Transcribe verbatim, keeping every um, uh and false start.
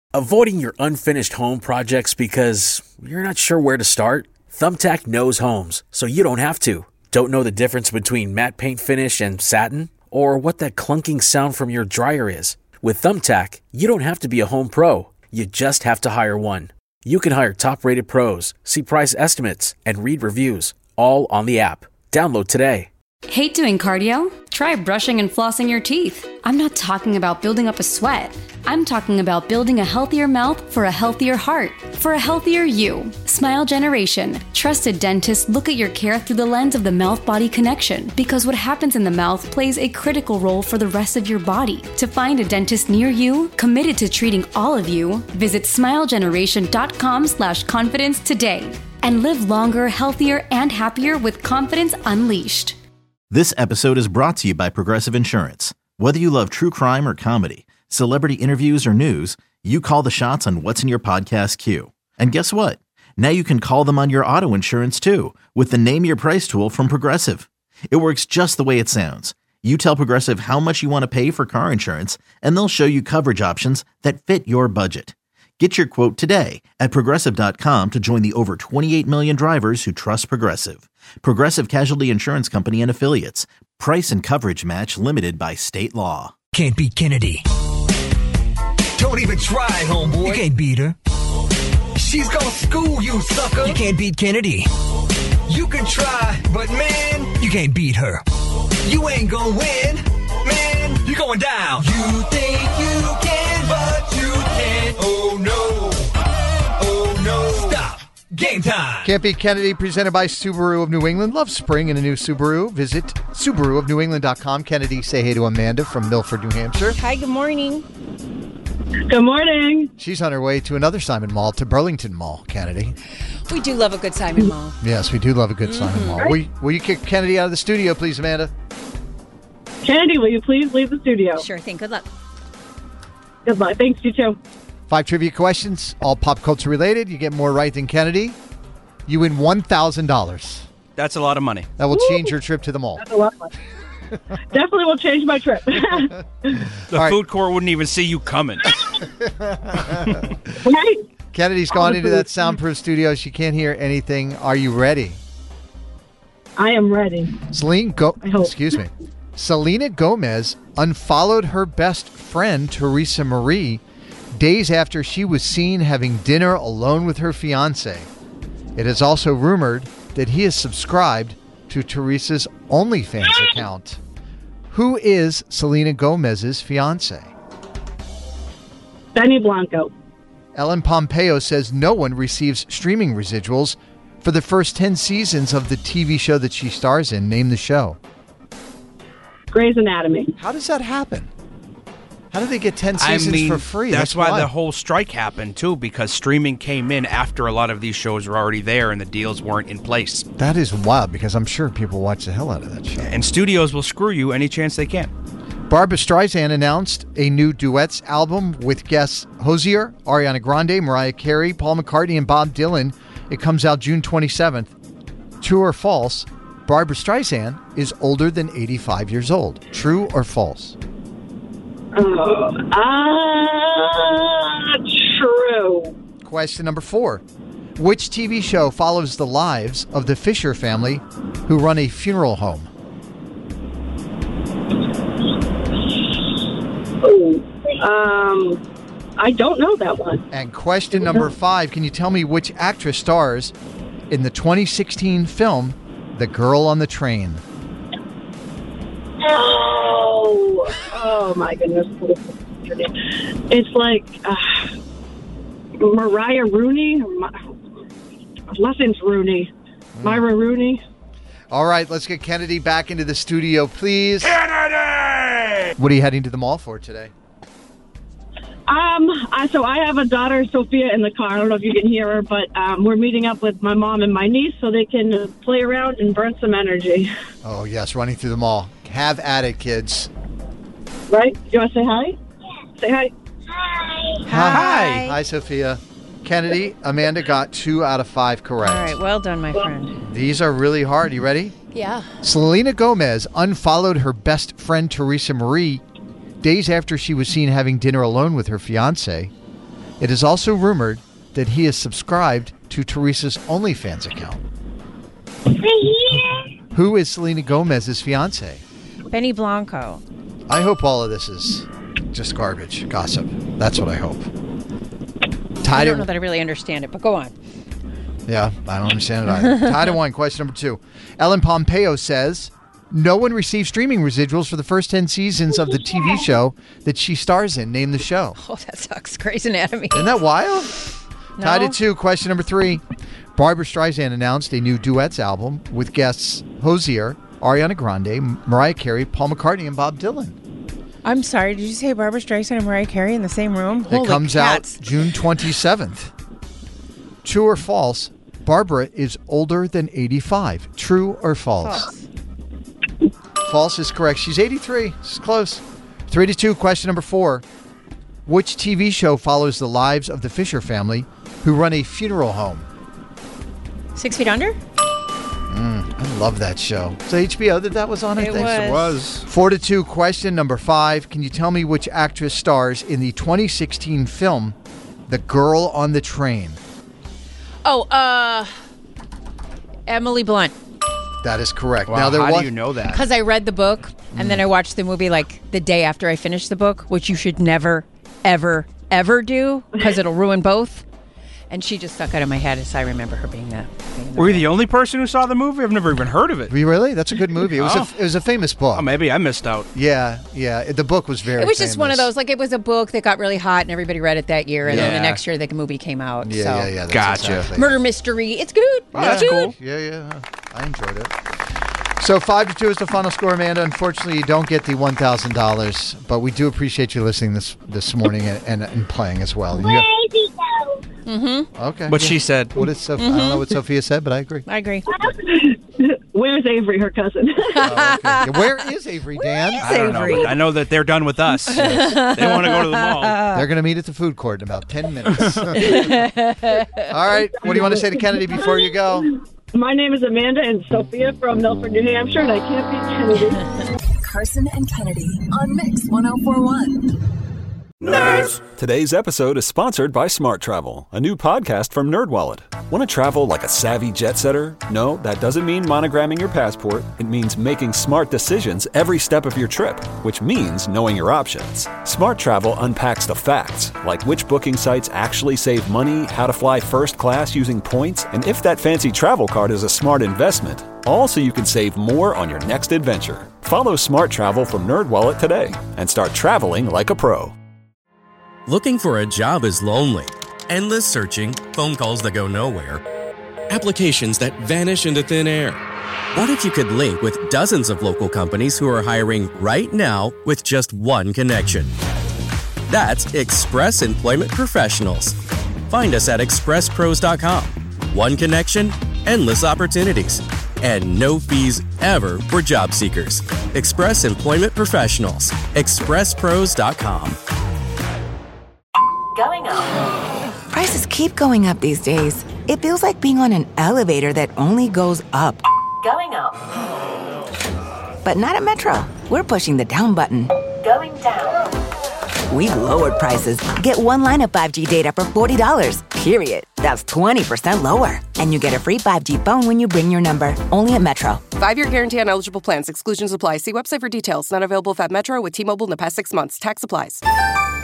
Avoiding your unfinished home projects because you're not sure where to start? Thumbtack knows homes, so you don't have to. Don't know the difference between matte paint finish and satin? Or what that clunking sound from your dryer is? With Thumbtack, you don't have to be a home pro. You just have to hire one. You can hire top-rated pros, see price estimates, and read reviews, all on the app. Download today. Hate doing cardio? Try brushing and flossing your teeth. I'm not talking about building up a sweat. I'm talking about building a healthier mouth for a healthier heart, for a healthier you. Smile Generation. Trusted dentists look at your care through the lens of the mouth-body connection, because what happens in the mouth plays a critical role for the rest of your body. To find a dentist near you, committed to treating all of you, visit smilegeneration.com slash confidence today. And live longer, healthier, and happier with confidence unleashed. This episode is brought to you by Progressive Insurance. Whether you love true crime or comedy, celebrity interviews or news, you call the shots on what's in your podcast queue. And guess what? Now you can call them on your auto insurance too with the Name Your Price tool from Progressive. It works just the way it sounds. You tell Progressive how much you want to pay for car insurance, and they'll show you coverage options that fit your budget. Get your quote today at Progressive dot com to join the over twenty-eight million drivers who trust Progressive. Progressive Casualty Insurance Company and Affiliates. Price and coverage match limited by state law. Can't beat Kennedy. Don't even try, homeboy. You can't beat her. She's gonna school you, sucker. You can't beat Kennedy. You can try, but man, you can't beat her. You ain't gonna win. Man, you're going down. You think you can, but you can't. Oh no. Oh no. Stop. Game time. Can't Beat Kennedy, presented by Subaru of New England. Love spring in a new Subaru. Visit Subaru of New England dot com. Kennedy, say hey to Amanda from Milford, New Hampshire. Hi, good morning. Good morning. She's on her way to another Simon Mall, to Burlington Mall, Kennedy. We do love a good Simon Mall. Yes, we do love a good Mm-hmm. Simon Mall. Will you, will you kick Kennedy out of the studio, please, Amanda? Kennedy, will you please leave the studio? Sure thing. Good luck. Good luck. Thanks, you too. Five trivia questions, all pop culture related. You get more right than Kennedy. You win one thousand dollars. That's a lot of money. That will Woo! change your trip to the mall. That's a lot of money. Definitely will change my trip. The right. food court wouldn't even see you coming. Right? Kennedy's gone into that soundproof studio. She can't hear anything. Are you ready? I am ready. Celine, go. I hope. Excuse me. Selena Gomez unfollowed her best friend, Teresa Marie, days after she was seen having dinner alone with her fiancé. It is also rumored that he is subscribed to Teresa's OnlyFans account. Who is Selena Gomez's fiancé? Benny Blanco. Ellen Pompeo says no one receives streaming residuals for the first ten seasons of the T V show that she stars in. Name the show. Grey's Anatomy. How does that happen? How do they get ten I seasons mean, for free? That's, why wild. the whole strike happened, too, because streaming came in after a lot of these shows were already there and the deals weren't in place. That is wild, because I'm sure people watch the hell out of that show. And studios will screw you any chance they can. Barbra Streisand announced a new duets album with guests Hozier, Ariana Grande, Mariah Carey, Paul McCartney, and Bob Dylan. It comes out June twenty-seventh. True or false, Barbra Streisand is older than eighty-five years old. True or false? Oh, uh, true. Question number four. Which T V show follows the lives of the Fisher family who run a funeral home? Oh, um, I don't know that one. And question number five. Can you tell me which actress stars in the twenty sixteen film The Girl on the Train? Oh, oh my goodness. It's like uh, Mariah Rooney. Last name's Rooney. Myra Rooney. All right, let's get Kennedy back into the studio, please. Kennedy! What are you heading to the mall for today? Um, I, so I have a daughter, Sophia, in the car. I don't know if you can hear her, but um, we're meeting up with my mom and my niece so they can uh, play around and burn some energy. Oh, yes, running through the mall. Have at it, kids. Right? You want to say hi? Yeah. Say hi. Hi. Hi. Hi, Sophia. Kennedy, Amanda got two out of five correct. All right, well done, my friend. These are really hard. You ready? Yeah. Selena Gomez unfollowed her best friend, Teresa Marie, days after she was seen having dinner alone with her fiancé. It is also rumored that he is subscribed to Teresa's OnlyFans account. Who is Selena Gomez's fiance? Benny Blanco. I hope all of this is just garbage, gossip. That's what I hope. Tied I don't at- know that I really understand it, but go on. Yeah, I don't understand it either. Tied at one. Question number two. Ellen Pompeo says no one received streaming residuals for the first ten seasons of the T V show that she stars in. Name the show. Oh, that sucks. Grey's Anatomy. Isn't that wild? No. Tied at two. Question number three. Barbra Streisand announced a new duets album with guests Hozier, Ariana Grande, Mariah Carey, Paul McCartney, and Bob Dylan. I'm sorry, did you say Barbra Streisand and Mariah Carey in the same room? It comes cats. out June twenty-seventh. True or false? Barbara is older than eighty-five. True or false? False. False is correct. She's eighty-three. It's close. Three to two. Question number four. Which T V show follows the lives of the Fisher family who run a funeral home? Six Feet Under? Mm, I love that show. So H B O that that was on, I It think. was. It was. Four to two. Question number five. Can you tell me which actress stars in the twenty sixteen film The Girl on the Train? Oh, uh, Emily Blunt. That is correct. Wow, now there how was do you know that? Because I read the book, and then I watched the movie like the day after I finished the book, which you should never, ever, ever do, because it'll ruin both. And she just stuck out of my head as I remember her being that. Being Were you the only person who saw the movie? I've never even heard of it. Really? That's a good movie. It was Oh. a it was a famous book. Oh, maybe I missed out. Yeah, yeah. The book was very It was just one of famous. those, like it was a book that got really hot and everybody read it that year, and then Yeah. the next year the movie came out. Yeah, so. yeah, yeah. That's Gotcha. exactly. Murder mystery. It's good. Oh, it's that's good. cool. Yeah, yeah. I enjoyed it. So five to two is the final score, Amanda. Unfortunately, you don't get the one thousand dollars, but we do appreciate you listening this this morning and, and, and playing as well. And you Mm-hmm. okay. What yeah. she said. What is Sophie? I don't know what Sophia said, but I agree. I agree. Where's Avery, her cousin? Oh, okay. Where is Avery, Dan? I don't know. Avery? but I know that they're done with us. They want to go to the mall. They're going to meet at the food court in about ten minutes. All right. What do you want to say to Kennedy before you go? My name is Amanda and Sophia from Milford, New Hampshire, and I can't beat Kennedy. Carson and Kennedy on Mix one oh four one. Nerds! Today's episode is sponsored by Smart Travel, a new podcast from NerdWallet. Want to travel like a savvy jet setter? No, that doesn't mean monogramming your passport. It means making smart decisions every step of your trip, which means knowing your options. Smart Travel unpacks the facts, like which booking sites actually save money, how to fly first class using points, and if that fancy travel card is a smart investment. All so you can save more on your next adventure. Follow Smart Travel from NerdWallet today and start traveling like a pro. Looking for a job is lonely. Endless searching, phone calls that go nowhere, applications that vanish into thin air. What if you could link with dozens of local companies who are hiring right now with just one connection? That's Express Employment Professionals. Find us at express pros dot com. One connection, endless opportunities, and no fees ever for job seekers. Express Employment Professionals. express pros dot com. Going up. Prices keep going up these days. It feels like being on an elevator that only goes up. Going up. But not at Metro. We're pushing the down button. Going down. We've lowered prices. Get one line of five G data for forty dollars, period. That's twenty percent lower. And you get a free five G phone when you bring your number. Only at Metro. Five-year guarantee on eligible plans. Exclusions apply. See website for details. Not available at Metro with T-Mobile in the past six months. Tax applies.